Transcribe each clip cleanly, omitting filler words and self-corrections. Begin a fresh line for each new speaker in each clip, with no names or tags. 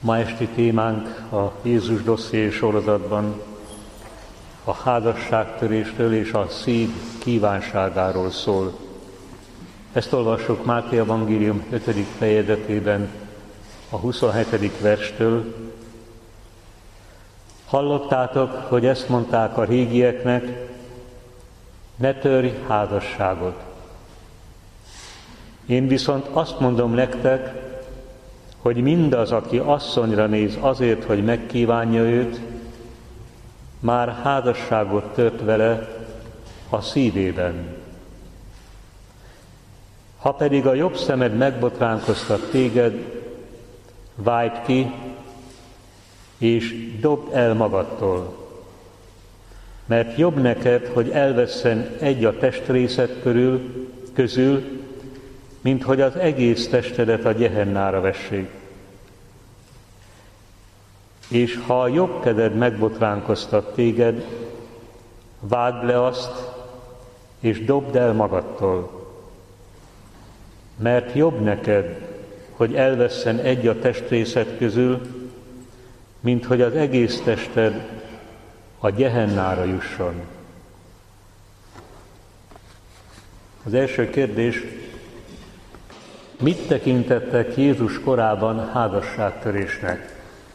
Ma esti témánk a Jézus dosszié sorozatban a házasságtörésről és a szív kívánságáról szól. Ezt olvassuk Máté evangélium 5. fejezetében a 27. verstől. Hallottátok, hogy ezt mondták a régieknek, ne törj házasságot. Én viszont azt mondom nektek, hogy mindaz, aki asszonyra néz azért, hogy megkívánja őt, már házasságot tört vele a szívében. Ha pedig a jobb szemed megbotránkoztat téged, vágd ki, és dobd el magadtól. Mert jobb neked, hogy elvesszen egy a testrészed közül, mint hogy az egész testedet a gyehennára vessék. És ha a jobb kezed megbotránkoztat téged, vágd le azt, és dobd el magadtól. Mert jobb neked, hogy elvesszen egy a testrészed közül, mint hogy az egész tested a gyehennára jusson. Az első kérdés: mit tekintettek Jézus korában házasságtörésnek?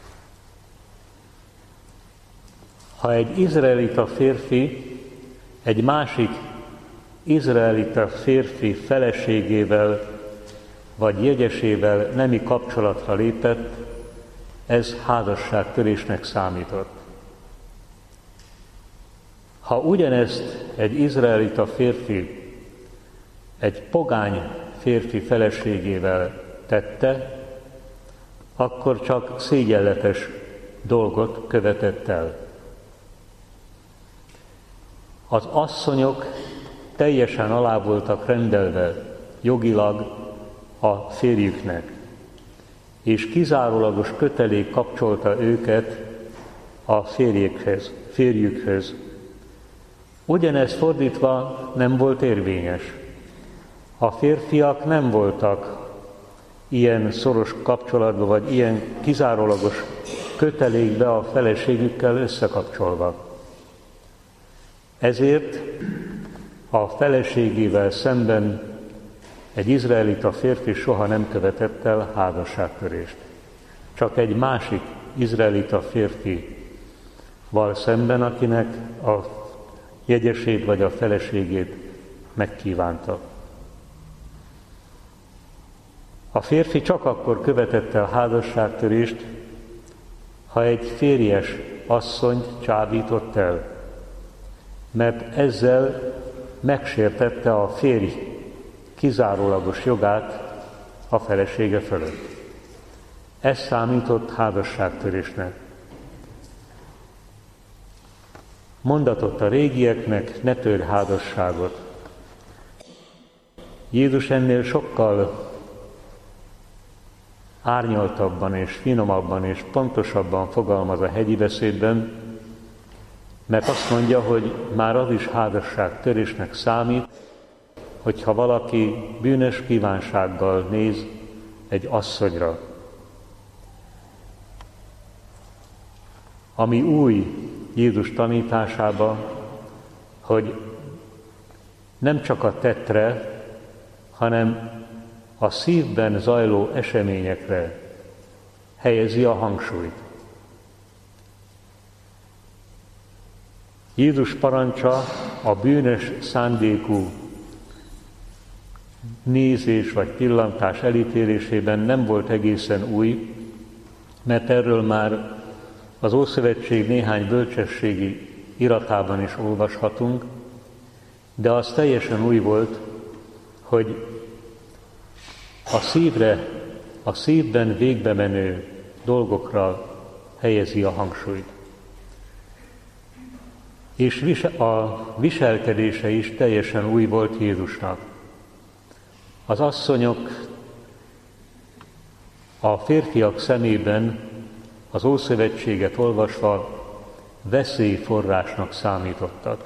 Ha egy izraelita férfi egy másik izraelita férfi feleségével vagy jegyesével nemi kapcsolatra lépett, ez házasságtörésnek számított. Ha ugyanezt egy izraelita férfi egy pogány férfi feleségével tette, akkor csak szégyenletes dolgot követett el. Az asszonyok teljesen alá voltak rendelve jogilag a férjüknek, és kizárólagos kötelék kapcsolta őket a férjükhöz. Ugyanez fordítva nem volt érvényes. A férfiak nem voltak ilyen szoros kapcsolatban, vagy ilyen kizárólagos kötelékbe a feleségükkel összekapcsolva. Ezért a feleségével szemben egy izraelita férfi soha nem követett el házasságtörést. Csak egy másik izraelita férfival szemben, akinek a jegyesét vagy a feleségét megkívánta. A férfi csak akkor követett el házasságtörést, ha egy férjes asszonyt csábított el, mert ezzel megsértette a férj kizárólagos jogát a felesége fölött. Ez számított házasságtörésnek. Mondatott a régieknek, ne törj házasságot. Jézus ennél sokkal árnyaltabban és finomabban és pontosabban fogalmaz a hegyi beszédben, mert azt mondja, hogy már az is házasságtörésnek számít, hogyha valaki bűnös kívánsággal néz egy asszonyra. Ami új Jézus tanításába, hogy nem csak a tettre, hanem a szívben zajló eseményekre helyezi a hangsúlyt. Jézus parancsa a bűnös szándékú nézés vagy pillantás elítélésében nem volt egészen új, mert erről már az Ószövetség néhány bölcsességi iratában is olvashatunk, de az teljesen új volt, hogy a szívben végbe menő dolgokra helyezi a hangsúlyt. És a viselkedése is teljesen új volt Jézusnak. Az asszonyok a férfiak szemében az Ószövetséget olvasva veszélyforrásnak számítottak.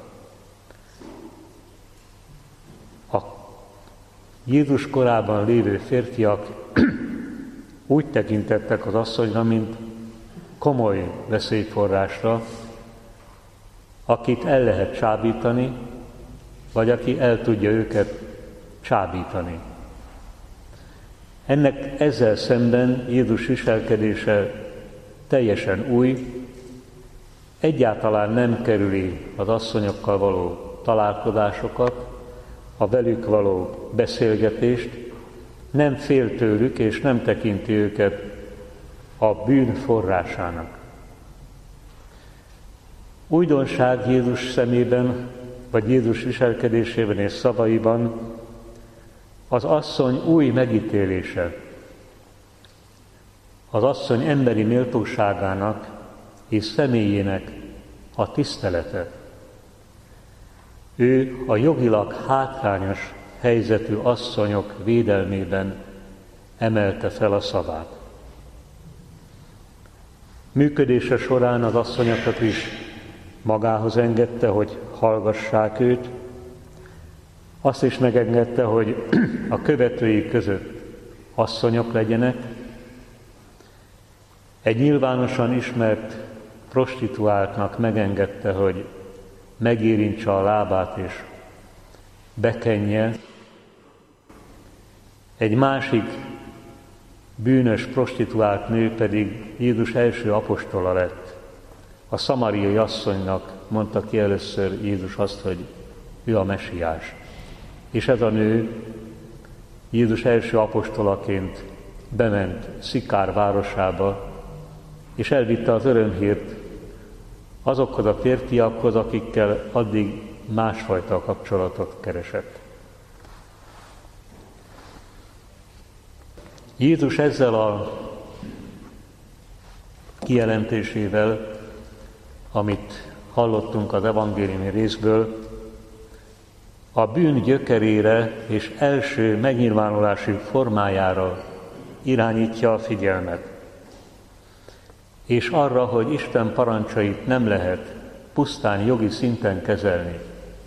A Jézus korában lévő férfiak úgy tekintettek az asszonyra, mint komoly veszélyforrásra, akit el lehet csábítani, vagy aki el tudja őket csábítani. Ezzel szemben Jézus viselkedése teljesen új, egyáltalán nem kerüli az asszonyokkal való találkozásokat, a velük való beszélgetést, nem fél tőlük és nem tekinti őket a bűn forrásának. Újdonság Jézus szemében, vagy Jézus viselkedésében és szavaiban az asszony új megítélése, az asszony emberi méltóságának és személyének a tisztelete. Ő a jogilag hátrányos helyzetű asszonyok védelmében emelte fel a szavát. Működése során az asszonyokat is magához engedte, hogy hallgassák őt, azt is megengedte, hogy a követői között asszonyok legyenek. Egy nyilvánosan ismert prostituáltnak megengedte, hogy megérintse a lábát és bekenje. Egy másik bűnös prostituált nő pedig Jézus első apostola lett. A szamariai asszonynak mondta ki először Jézus azt, hogy ő a mesiás. És ez a nő Jézus első apostolaként bement Szikár városába, és elvitte az örömhírt azokhoz a férfiakhoz, akikkel addig másfajta kapcsolatot keresett. Jézus ezzel a kijelentésével, amit hallottunk az evangéliumi részből, a bűn gyökerére és első megnyilvánulási formájára irányítja a figyelmet, és arra, hogy Isten parancsait nem lehet pusztán jogi szinten kezelni.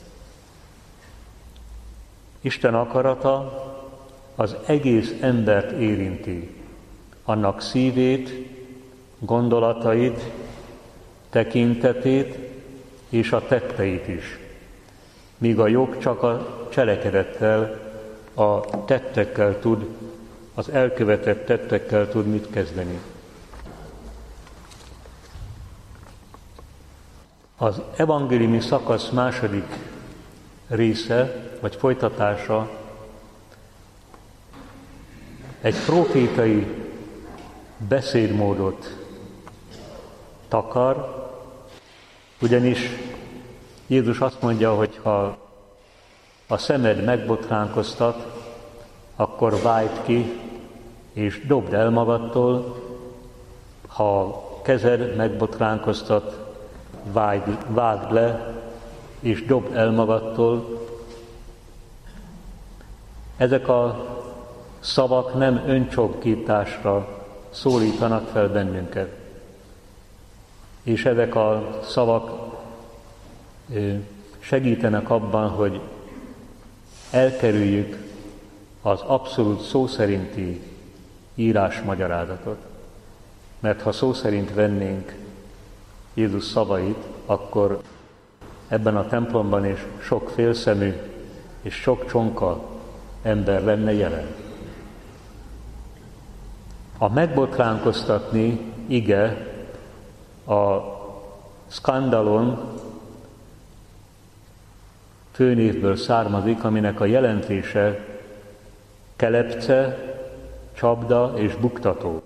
Isten akarata az egész embert érinti, annak szívét, gondolatait, tekintetét és a tetteit is, míg a jog csak a cselekedettel, a tettekkel tud, az elkövetett tettekkel tud mit kezdeni. Az evangéliumi szakasz második része, vagy folytatása egy profétai beszédmódot takar, ugyanis Jézus azt mondja, hogy ha a szemed megbotránkoztat, akkor vájd ki, és dobd el magadtól, ha a kezed megbotránkoztat, vágd le, és dobd el magadtól. Ezek a szavak nem öncsonkításra szólítanak fel bennünket. És ezek a szavak segítenek abban, hogy elkerüljük az abszolút szó szerinti írásmagyarázatot. Mert ha szó szerint vennénk Jézus szavait, akkor ebben a templomban is sok félszemű és sok csonka ember lenne jelen. A megbotránkoztatni ige a skandalon főnévből származik, aminek a jelentése kelepce, csapda és buktató.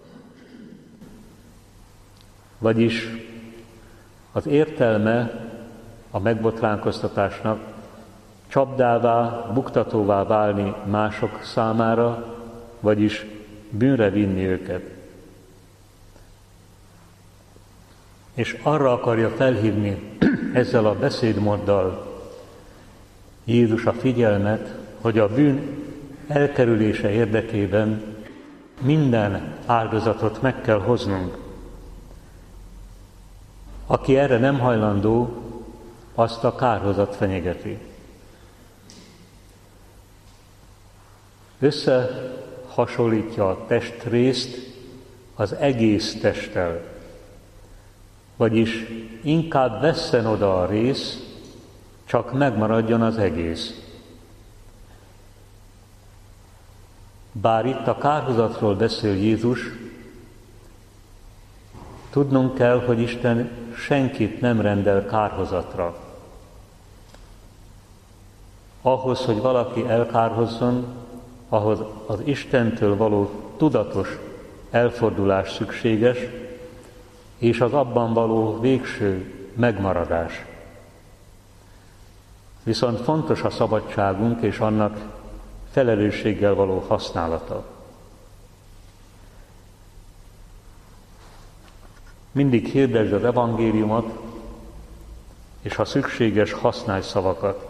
Vagyis az értelme a megbotránkoztatásnak csapdává, buktatóvá válni mások számára, vagyis bűnre vinni őket. És arra akarja felhívni ezzel a beszédmóddal Jézus a figyelmet, hogy a bűn elkerülése érdekében minden áldozatot meg kell hoznunk. Aki erre nem hajlandó, azt a kárhozat fenyegeti. Összehasonlítja a testrészt az egész testtel, vagyis inkább vesszen oda a rész, csak megmaradjon az egész. Bár itt a kárhozatról beszél Jézus, tudnunk kell, hogy Isten senkit nem rendel kárhozatra. Ahhoz, hogy valaki elkárhozzon, ahhoz az Istentől való tudatos elfordulás szükséges, és az abban való végső megmaradás. Viszont fontos a szabadságunk és annak felelősséggel való használata. Mindig hirdesd az evangéliumot, és ha szükséges, használj szavakat.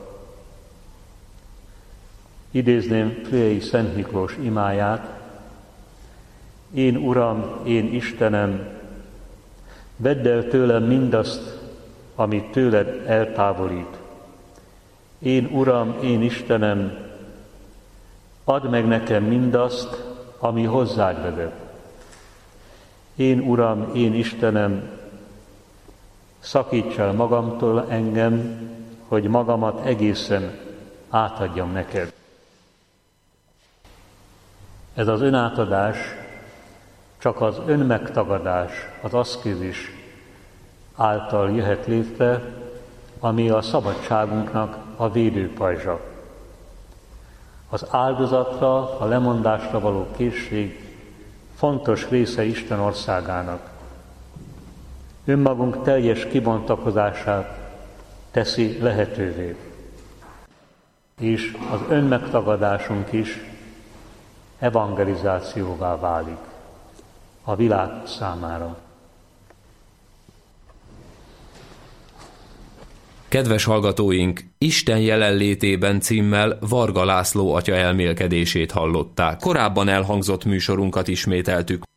Idézném Fliei Szent Miklós imáját: Én Uram, én Istenem, vedd el tőlem mindazt, amit tőled eltávolít. Én Uram, én Istenem, add meg nekem mindazt, ami hozzád vezet. Én Uram, én Istenem, szakíts el magamtól engem, hogy magamat egészen átadjam neked. Ez az önátadás csak az önmegtagadás, az aszkézis által jöhet létre, ami a szabadságunknak a védőpajzsa. Az áldozatra, a lemondásra való készség fontos része Isten országának. Önmagunk teljes kibontakozását teszi lehetővé. És az önmegtagadásunk is evangelizációvá válik a világ számára.
Kedves hallgatóink, Isten jelenlétében címmel Varga László atya elmélkedését hallották. Korábban elhangzott műsorunkat ismételtük.